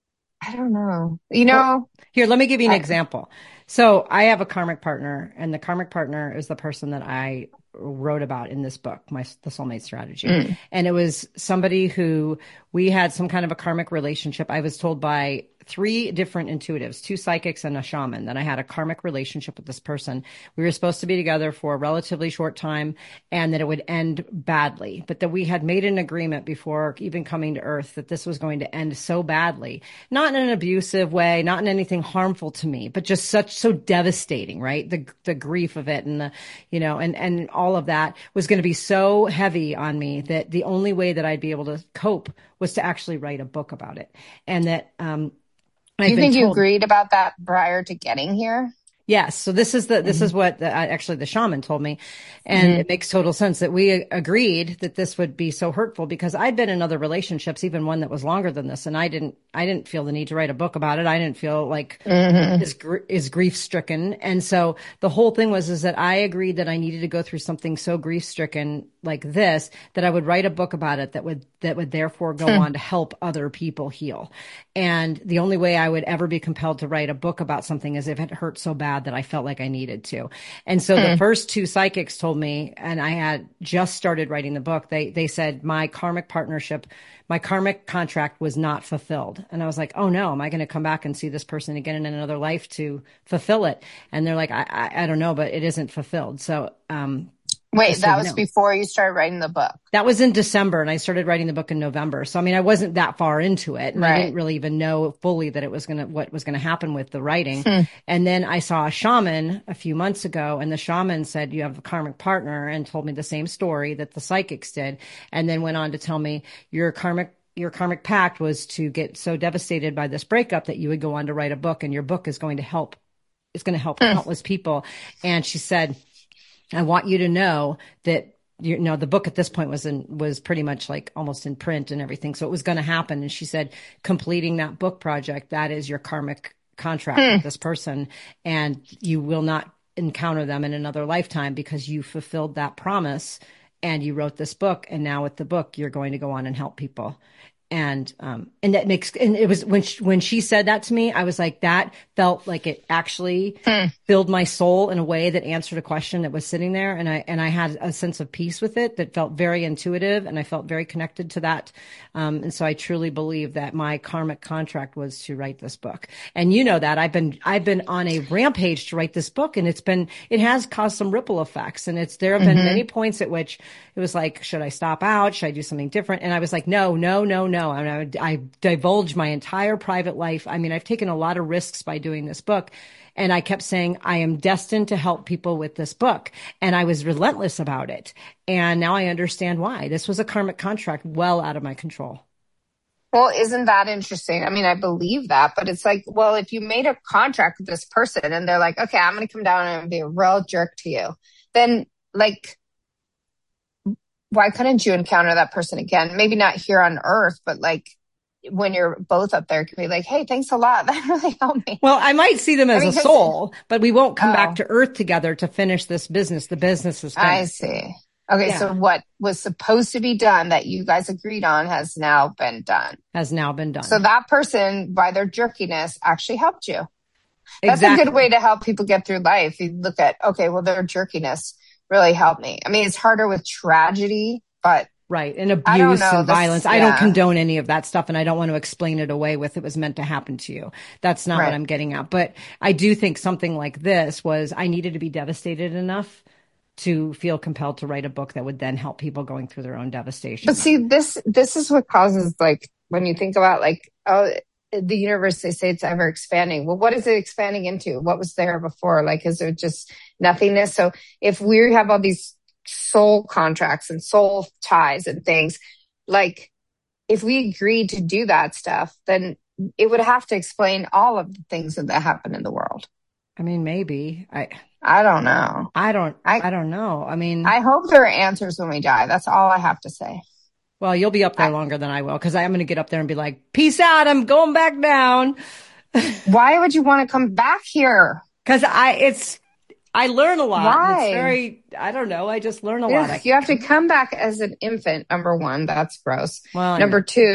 I don't know. You Well, know, here, let me give you an I, example. So I have a karmic partner, and the karmic partner is the person that I wrote about in this book, my the soulmate strategy. mm, And it was somebody who we had some kind of a karmic relationship. I was told by three different intuitives, two psychics and a shaman, that I had a karmic relationship with this person. We were supposed to be together for a relatively short time and that it would end badly, but that we had made an agreement before even coming to Earth that this was going to end so badly, not in an abusive way, not in anything harmful to me, but just such so devastating, right? The the grief of it and the, you know, and and all of that was going to be so heavy on me that the only way that I'd be able to cope was to actually write a book about it. And that um do I've you been think you told. agreed about that prior to getting here? Yes. So this is the, this Hmm. is what the, actually the shaman told me. And Hmm. it makes total sense that we agreed that this would be so hurtful because I'd been in other relationships, even one that was longer than this. And I didn't, I didn't feel the need to write a book about it. I didn't feel like Hmm. is gr- is grief stricken. And so the whole thing was is that I agreed that I needed to go through something so grief stricken like this that I would write a book about it that would that would therefore go on to help other people heal. And the only way I would ever be compelled to write a book about something is if it hurt so bad that I felt like I needed to. And so the first two psychics told me, and I had just started writing the book, they they said my karmic partnership, my karmic contract was not fulfilled. And I was like, oh no, am I going to come back and see this person again in another life to fulfill it? And they're like, I, I, I don't know, but it isn't fulfilled. So, um, Wait, just so that you was know, before you started writing the book. that was in December and I started writing the book in November. So, I mean, I wasn't that far into it and I didn't Right. really even know fully that it was going to, what was going to happen with the writing. Hmm. And then I saw a shaman a few months ago and the shaman said, you have a karmic partner, and told me the same story that the psychics did. And then went on to tell me your karmic your karmic pact was to get so devastated by this breakup that you would go on to write a book, and your book is going to help, it's going to help Hmm. countless people. And she said, I want you to know that, you know, the book at this point was in, was pretty much like almost in print and everything. So it was going to happen. And she said, completing that book project, that is your karmic contract Hmm. with this person. And you will not encounter them in another lifetime because you fulfilled that promise and you wrote this book. And now with the book, you're going to go on and help people. And um and that makes, and it was when she, when she said that to me, I was like, that felt like it actually Hmm. filled my soul in a way that answered a question that was sitting there, and I and I had a sense of peace with it that felt very intuitive, and I felt very connected to that. Um, and so I truly believe that my karmic contract was to write this book. And you know that I've been I've been on a rampage to write this book, and it's been it has caused some ripple effects, and it's there have been Hmm. many points at which it was like, should I stop out? Should I do something different? And I was like, no, no, no, no. I mean, I, I divulged my entire private life. I mean, I've taken a lot of risks by doing this book. And I kept saying, I am destined to help people with this book. And I was relentless about it. And now I understand why. This was a karmic contract well out of my control. Well, isn't that interesting? I mean, I believe that, but it's like, well, if you made a contract with this person and they're like, okay, I'm going to come down and be a real jerk to you, then like, why couldn't you encounter that person again? Maybe not here on Earth, but like when you're both up there, it could be like, hey, thanks a lot. That really helped me. Well, I might see them I as mean, a because, soul, but we won't come back oh, to Earth together to finish this business. The business is I finished. see. Okay, Yeah, so what was supposed to be done that you guys agreed on has now been done. has now been So done. that person, by their jerkiness, actually helped you. That's a good Exactly. way to help people get through life. You look at, okay, well, their jerkiness really helped me. I mean, it's harder with tragedy, but Right. And I don't abuse know. and This, violence. I don't yeah, condone any of that stuff. And I don't want to explain it away with it was meant to happen to you. That's not what right. I'm getting at. But I do think something like this was I needed to be devastated enough to feel compelled to write a book that would then help people going through their own But devastation. see, this this is what causes like when you think about like, oh, the universe, they say it's ever expanding. Well, what is it expanding into? What was there before? Like, is it just nothingness? So if we have all these soul contracts and soul ties and things, like if we agreed to do that stuff, then it would have to explain all of the things that, that happen in the world. I mean, maybe I, I don't know. I don't, I I don't know. I mean, I hope there are answers when we die. That's all I have to say. well, you'll be up there I, longer than I will because I'm going to get up there and be like, peace out. I'm going back down. why would you want to come back here? Cause I, it's, I learn a lot and it's Why? very, I don't know. I just learn a lot. Ugh, I, you have to come back as an infant. Number one, that's gross. well, I Number know. two,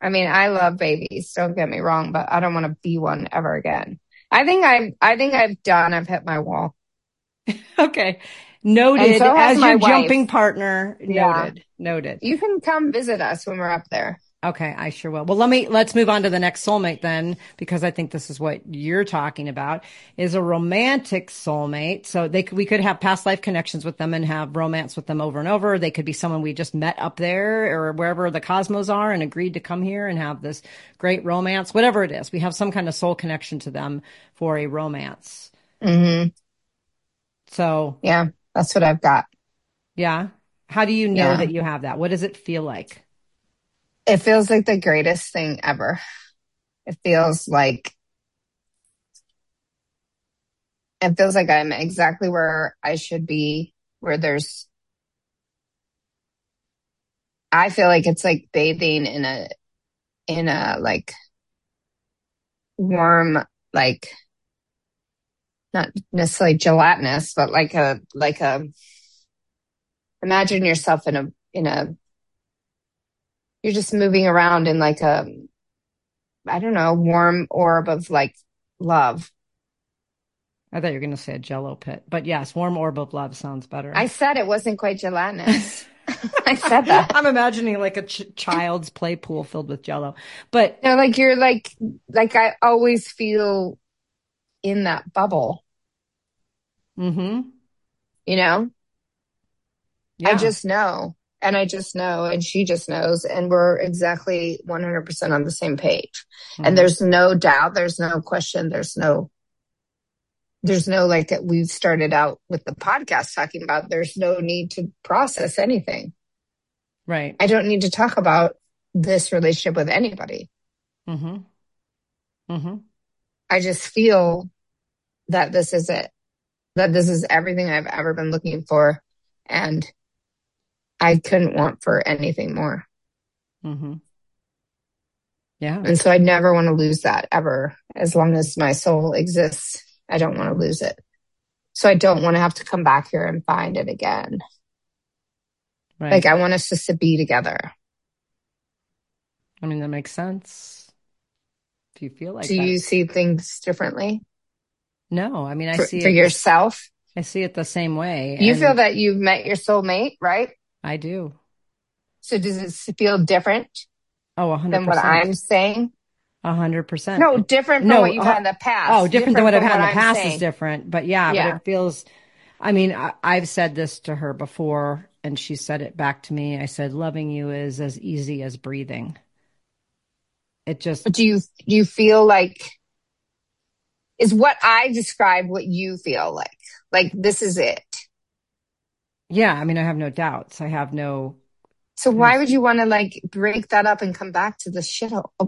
I mean, I love babies, don't get me wrong, but I don't want to be one ever again. I think I I think I've done, I've hit my wall. Okay. And Noted. so has As my your wife. jumping partner, Yeah. noted. Noted. You can come visit us when we're up there. Okay, I sure will. Well, let me let's move on to the next soulmate then, because I think this is what you're talking about, is a romantic soulmate. So they could, we could have past life connections with them and have romance with them over and over. They could be someone we just met up there or wherever the cosmos are and agreed to come here and have this great romance, whatever it is. We have some kind of soul connection to them for a romance. Hmm. So, Yeah, that's what I've got. yeah. How do you know Yeah. that you have that? What does it feel like? It feels like the greatest thing ever. It feels like it feels like I'm exactly where I should be, where there's I feel like it's like bathing in a in a like warm, like not necessarily gelatinous, but like a like a imagine yourself in a in a you're just moving around in like a I don't know, warm orb of like love. I thought you were going to say a jello pit, but yes, warm orb of love sounds I better. said it wasn't quite gelatinous. I said that. I'm imagining like a ch child's play pool filled with jello. But No, like you're like like I always feel in that bubble, hmm you know? I yeah. just know. And I just know, and she just knows, and we're exactly one hundred percent on the same page. And hmm there's no doubt, there's no question, there's no, there's no like we started out with the podcast talking about, there's no need to process anything. Right. I don't need to talk about this relationship with anybody. hmm hmm I just feel that this is it, that this is everything I've ever been looking for. And I couldn't want for anything more. hmm Yeah. And so I never want to lose that ever. As long as my soul exists, I don't want to lose it. So I don't want to have to come back here and find it again. Right. Like I want us just to be together. I mean, that makes sense. If you feel like Do that. you see things differently No, I mean, I for, see for it, this, yourself? I see it the same way. You feel And that you've met your soulmate, right? I do. So does it feel different Oh, a hundred than what percent. I'm saying? A hundred percent. No, different from No. what you've had Uh, in the oh, past. different than Different what I've from had what in the I'm past is saying. different. But yeah, but Yeah. it feels, I mean, I, I've said this to her before and she said it back to me. I said, loving you is as easy as breathing. It just, Do you do you feel like is what I describe what you feel like? Like this is it. yeah, I mean, I have no doubts. I have no, So no, why would you want to like break that up and come back to the shit hole, oh,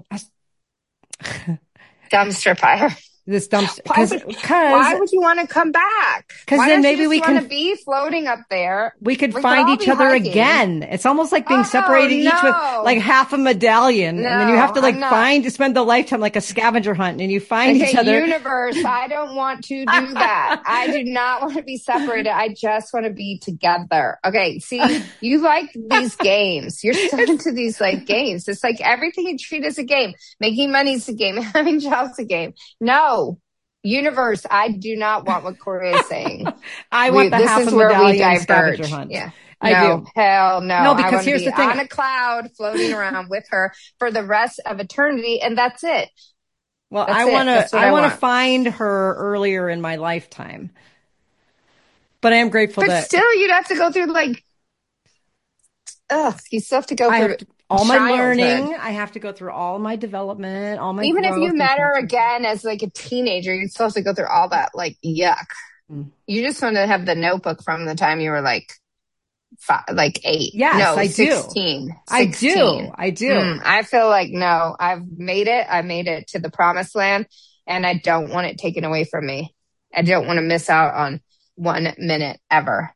dumpster fire? this dumpster, Why because, would because, why would you want to come back? because Why then don't you maybe just we want to can, be floating up there? we could We could find all each be other hiking. again. It's almost like being Oh separated each with like no. half a medallion. No, And then you have to I'm like not. find, spend the lifetime like a scavenger hunt and you find each Okay, other. universe, I don't want to do that. I do not want to be separated. I just want to be together. Okay, see, you like these games. You're so into these like games. It's like everything you treat as a game. Making money is a game. Having jobs a game. No, universe, I do not want what Corey is saying. I We, want the this half a is where we medallion scavenger diverge. hunt. Yeah. I No, do. hell no. No, I because want to here's be the thing. on a cloud floating around with her for the rest of eternity. And that's it. Well, That's I it. want to, That's what I I want to want. find her earlier in my lifetime, but I am grateful But that still, you'd have to go through like, ugh, you still have to go I have through to, all my childhood. learning. I have to go through all my development, all my Even if you growth and met her transformation. again as like a teenager, you'd still have to go through all that like yuck. Mm. You just want to have the notebook from the time you were like five, like eight. Yes, No, I do. sixteen. I do. sixteen. I do. Mm, I feel like no, I've made it. I made it to the promised land and I don't want it taken away from me. I don't want to miss out on one minute ever.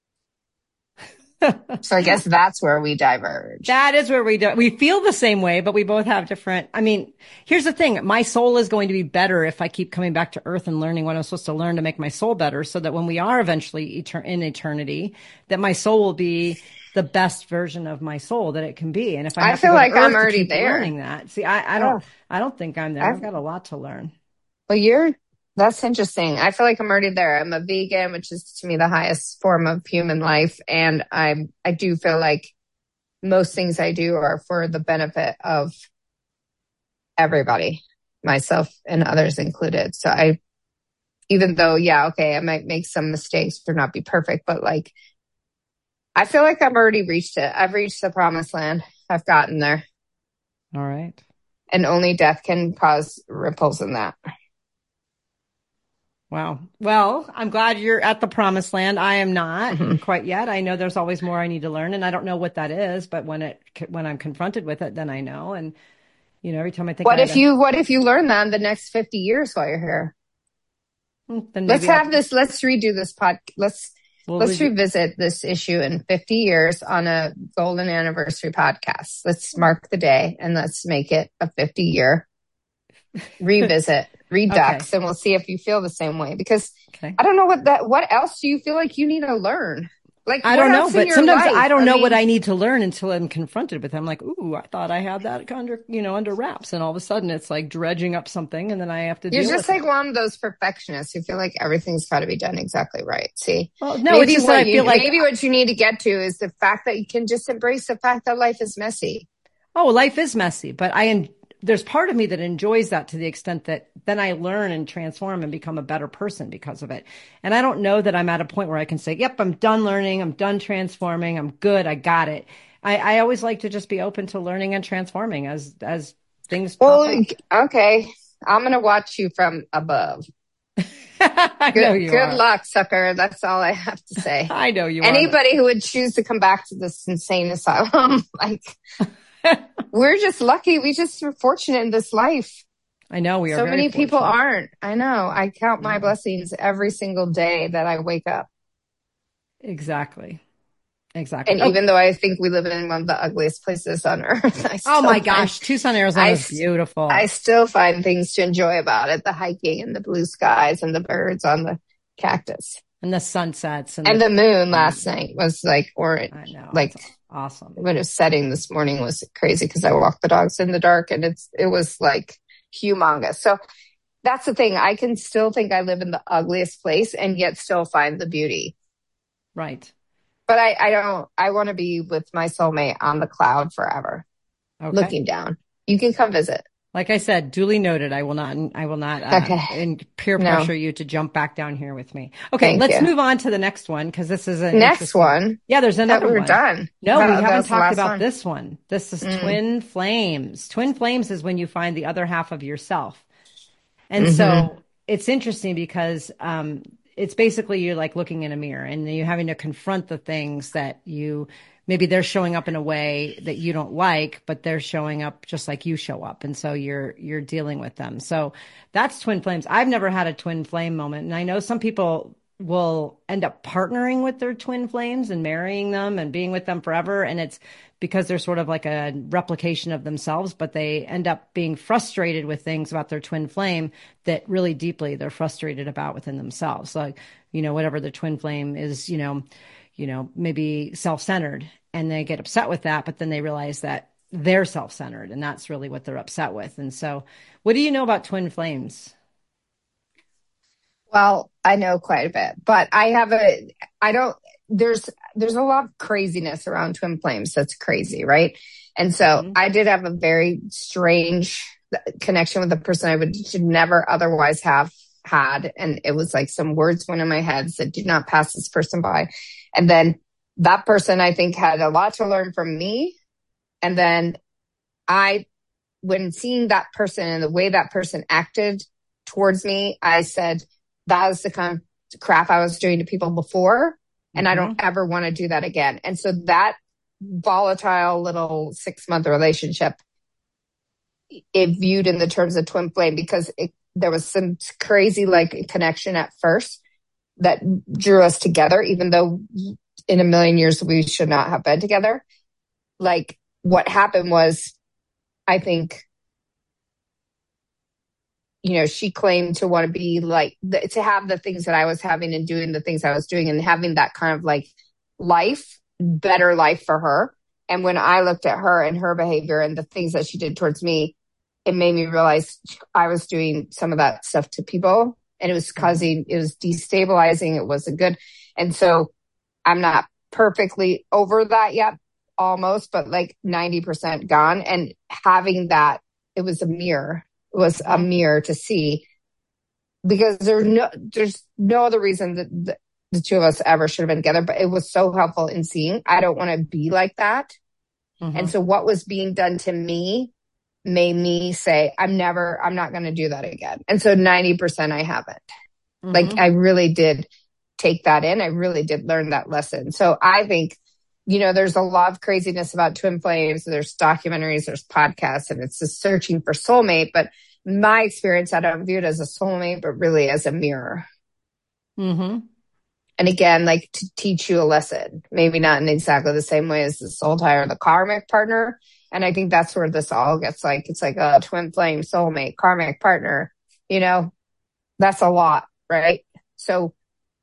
So I guess that's where we diverge. That is where we do. We feel the same way, but we both have different. I mean, here's the thing. My soul is going to be better if I keep coming back to earth and learning what I'm supposed to learn to make my soul better so that when we are eventually etern- in eternity, that my soul will be the best version of my soul that it can be. And if I I have to feel go to like I'm Earth to already keep there. learning that, see, I, I Oh, don't, I don't think I'm there. I, I've got a lot to learn. well, you're, that's interesting. I feel like I'm already there. I'm a vegan, which is to me the highest form of human life. And I, I do feel like most things I do are for the benefit of everybody, myself and others included. So I, even though, yeah, okay, I might make some mistakes or not be perfect, but like, I feel like I've already reached it. I've reached the promised land. I've gotten there. All right. And only death can cause ripples in that. Wow. Well, I'm glad you're at the promised land. I am not Mm-hmm. quite yet. I know there's always more I need to learn, and I don't know what that is, but when it, when I'm confronted with it, then I know. And, you know, every time I think I What had if a, you, what if you learn that in the next fifty years while you're here? then Let's maybe I'll, have this, let's redo this pod. Let's, we'll let's review. revisit this issue in fifty years on a golden anniversary podcast. Let's mark the day and let's make it a fifty year revisit, redux, Okay. and we'll see if you feel the same way. Because Okay. I don't know what that, what else do you feel like you need to learn? Like, I what don't know, else in but your sometimes I life? don't I know what mean, I need to learn until I'm confronted with it. I'm like, ooh, I thought I had that under, you know, under wraps. And all of a sudden it's like dredging up something and then I have to you're deal just with like it. one of those perfectionists who feel like everything's got to be done exactly right. See, Well, no, it's maybe just that I what you, feel like, maybe what you need to get to is the fact that you can just embrace the fact that life is messy. oh, life is messy, but I, en- there's part of me that enjoys that to the extent that then I learn and transform and become a better person because of it. And I don't know that I'm at a point where I can say, yep, I'm done learning. I'm done transforming. I'm good. I got it. I, I always like to just be open to learning and transforming as, as things pop Well, up. okay. I'm going to watch you from above. I know Good, you good are. luck, sucker. That's all I have to say. I know you are. Anybody who would choose to come back to this insane asylum, like, we're just lucky. We just are fortunate in this life. I know we are So very many people fortunate. aren't. I know. I count my Yeah, blessings every single day that I wake up. exactly. Exactly. And Oh, even though I think we live in one of the ugliest places on earth, I oh still my find gosh. Tucson, Arizona I, is I beautiful. still find things to enjoy about it. The hiking and the blue skies and the birds on the cactus. And the sunsets and And the, the moon last um, night was like I orange. know it's Like awesome. when it was setting this morning was crazy because I walked the dogs in the dark and it's, it was like humongous. So that's the thing. I can still think I live in the ugliest place and yet still find the beauty. Right. But I, I don't, I want to be with my soulmate on the cloud forever, Okay. looking down. You can come visit. Like I said, duly noted. I will not, I will not, uh, Okay. and peer No, pressure you to jump back down here with me. Okay. thank Let's you. move on to the next one because this is an Next interesting. one. Yeah, there's I thought another we were one. done. No, we That, that haven't was the talked last about one. this one. This is Mm. twin flames. Twin flames is when you find the other half of yourself. And Mm-hmm. so it's interesting because um, it's basically you're like looking in a mirror and you're having to confront the things that you maybe they're showing up in a way that you don't like, but they're showing up just like you show up. And so you're you're dealing with them. So that's twin flames. I've never had a twin flame moment. And I know some people will end up partnering with their twin flames and marrying them and being with them forever. And it's because they're sort of like a replication of themselves, but they end up being frustrated with things about their twin flame that really deeply they're frustrated about within themselves. Like, you know, whatever the twin flame is, you know, you know, maybe self-centered and they get upset with that, but then they realize that they're self-centered and that's really what they're upset with. And so what do you know about twin flames? Well, I know quite a bit, but I have a, I don't, there's, there's a lot of craziness around twin flames. That's crazy, right? And so Mm-hmm. I did have a very strange connection with a person I would should never otherwise have had. And it was like some words went in my head that said, do not pass this person by. And then that person I think had a lot to learn from me. And then I, when seeing that person and the way that person acted towards me, I said, that was the kind of crap I was doing to people before. And I don't Mm-hmm. ever want to do that again. And so that volatile little six month relationship, it viewed in the terms of twin flame because it, there was some crazy like connection at first that drew us together, even though in a million years we should not have been together. Like what happened was, I think, you know, she claimed to want to be like, to have the things that I was having and doing the things I was doing and having that kind of like life better life for her. And when I looked at her and her behavior and the things that she did towards me, it made me realize I was doing some of that stuff to people, and it was causing, it was destabilizing. It wasn't good. And so I'm not perfectly over that yet, almost, but like ninety percent gone. And having that, it was a mirror, it was a mirror to see, because there's no, there's no other reason that the, the two of us ever should have been together, but it was so helpful in seeing, I don't want to be like that. Mm-hmm. And so what was being done to me made me say, I'm never, I'm not going to do that again. And so ninety percent I haven't. Mm-hmm. Like I really did take that in. I really did learn that lesson. So I think, you know, there's a lot of craziness about twin flames. There's documentaries, there's podcasts, and it's just searching for soulmate. But my experience, I don't view it as a soulmate, but really as a mirror. Mm-hmm. And again, like to teach you a lesson, maybe not in exactly the same way as the soul tie or the karmic partner. And I think that's where this all gets like, it's like a twin flame, soulmate, karmic partner, you know, that's a lot, right? So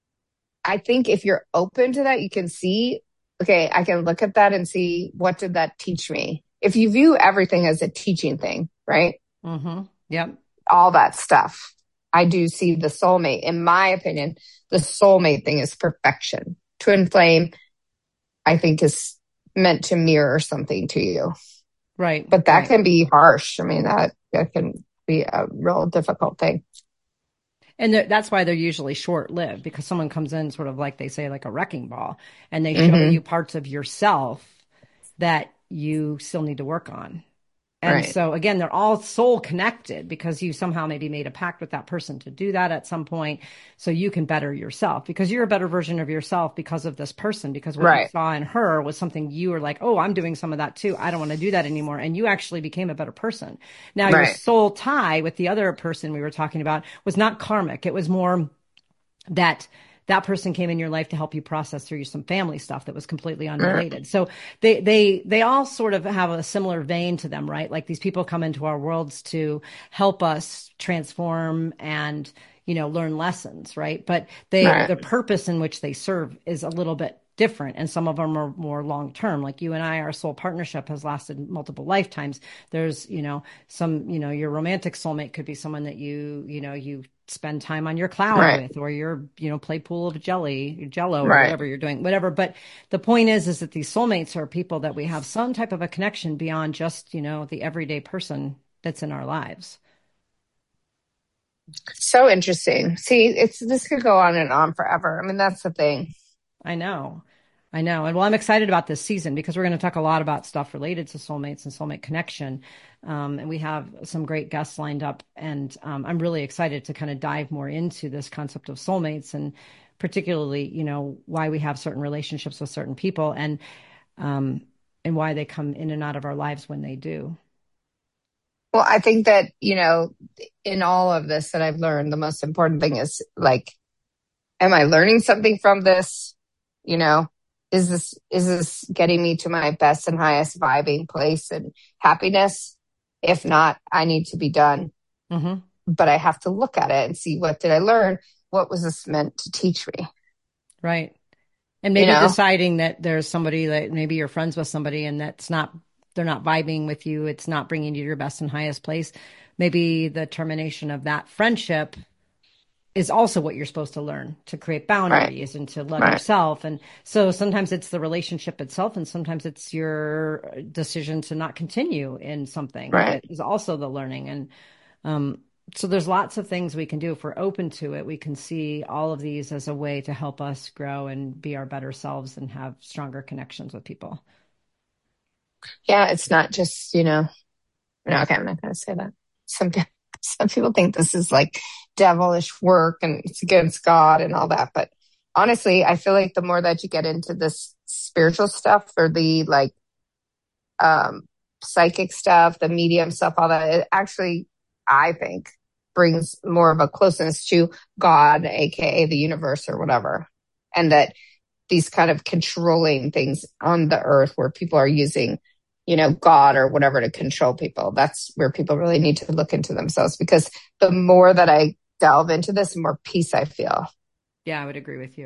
I think if you're open to that, you can see, okay, I can look at that and see, what did that teach me? If you view everything as a teaching thing, right? Mm-hmm. Yep. All that stuff. I do see the soulmate. In my opinion, the soulmate thing is perfection. Twin flame, I think, is meant to mirror something to you. Right. But that right. can be harsh. I mean, that, that can be a real difficult thing. And that's why they're usually short-lived, because someone comes in sort of like they say, like a wrecking ball, and they Mm-hmm. show you parts of yourself that you still need to work on. And right. so again, they're all soul connected, because you somehow maybe made a pact with that person to do that at some point, so you can better yourself, because you're a better version of yourself because of this person, because what right. you saw in her was something you were like, oh, I'm doing some of that too. I don't want to do that anymore. And you actually became a better person. Now right. your soul tie with the other person we were talking about was not karmic. It was more that that person came in your life to help you process through some family stuff that was completely unrelated. So they, they, they all sort of have a similar vein to them, right? Like these people come into our worlds to help us transform and, you know, learn lessons, right? But they, right. the purpose in which they serve is a little bit different. And some of them are more long-term. Like you and I, our soul partnership has lasted multiple lifetimes. There's, you know, some, you know, your romantic soulmate could be someone that you, you know, you spend time on your cloud right. with, or your, you know, play pool of jelly, jello, or right. whatever you're doing, whatever. But the point is, is that these soulmates are people that we have some type of a connection beyond just, you know, the everyday person that's in our lives. So interesting. See, it's, this could go on and on forever. I mean, that's the thing. I know. I know. And well, I'm excited about this season, because we're going to talk a lot about stuff related to soulmates and soulmate connection. Um, and we have some great guests lined up. And um, I'm really excited to kind of dive more into this concept of soulmates, and particularly, you know, why we have certain relationships with certain people, and um, and why they come in and out of our lives when they do. Well, I think that, you know, in all of this that I've learned, the most important thing is like, am I learning something from this? You know, is this, is this getting me to my best and highest vibing place and happiness? If not, I need to be done. Mm-hmm. But I have to look at it and see, what did I learn? What was this meant to teach me? Right. And maybe you know? deciding that there's somebody that maybe you're friends with somebody and that's not, they're not vibing with you. It's not bringing you to your best and highest place. Maybe the termination of that friendship is also what you're supposed to learn, to create boundaries right. and to love right. yourself. And so sometimes it's the relationship itself, and sometimes it's your decision to not continue in something right. that is also the learning. And um, so there's lots of things we can do. If we're open to it, we can see all of these as a way to help us grow and be our better selves and have stronger connections with people. Yeah, it's not just, you know, no, okay, I'm not going to say that. Some Some people think this is like devilish work and it's against God and all that. But honestly, I feel like the more that you get into this spiritual stuff, or the like um, psychic stuff, the medium stuff, all that, it actually, I think, brings more of a closeness to God, A K A the universe or whatever. And that these kind of controlling things on the earth where people are using, you know, God or whatever to control people. That's where people really need to look into themselves, because the more that I delve into this, the more peace I feel. Yeah, I would agree with you.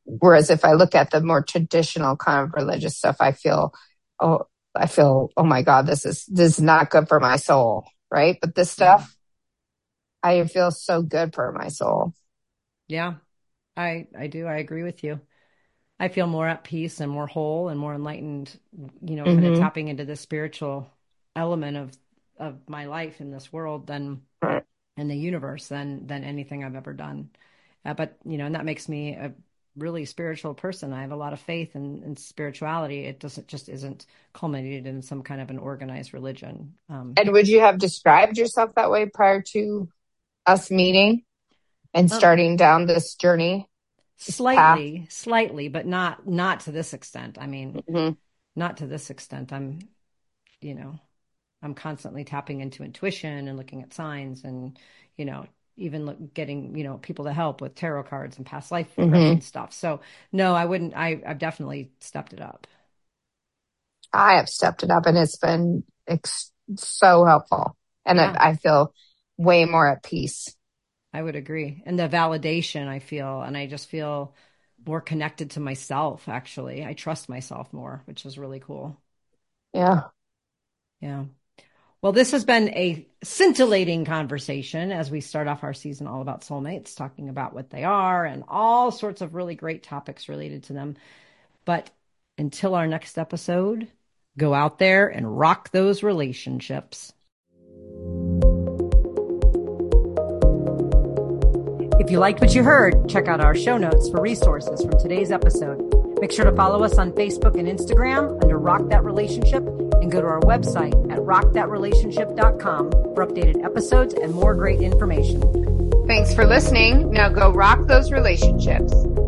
Whereas if I look at the more traditional kind of religious stuff, I feel, oh, I feel, oh my God, this is, this is not good for my soul. Right. But this stuff, I feel so good for my soul. Yeah, I, I do. I agree with you. I feel more at peace and more whole and more enlightened, you know, kind of Mm-hmm. tapping into the spiritual element of, of my life in this world than Right. in the universe than, than anything I've ever done. Uh, but, you know, and that makes me a really spiritual person. I have a lot of faith in, in spirituality. It doesn't just isn't culminated in some kind of an organized religion. Um, And would you have described yourself that way prior to us meeting and um, starting down this journey, this path? slightly, slightly, but not, not to this extent. I mean, Mm-hmm. not to this extent. I'm, you know, I'm constantly tapping into intuition and looking at signs and, you know, even look, getting, you know, people to help with tarot cards and past life Mm-hmm. regression stuff. So no, I wouldn't, I, I've definitely stepped it up. I have stepped it up and it's been ex- so helpful. And Yeah, I, I feel way more at peace. I would agree. And the validation I feel, and I just feel more connected to myself, actually. I trust myself more, which is really cool. Yeah. Yeah. Well, this has been a scintillating conversation as we start off our season all about soulmates, talking about what they are and all sorts of really great topics related to them. But until our next episode, go out there and rock those relationships. If you liked what you heard, check out our show notes for resources from today's episode. Make sure to follow us on Facebook and Instagram under Rock That Relationship and go to our website at rock that relationship dot com for updated episodes and more great information. Thanks for listening. Now go rock those relationships.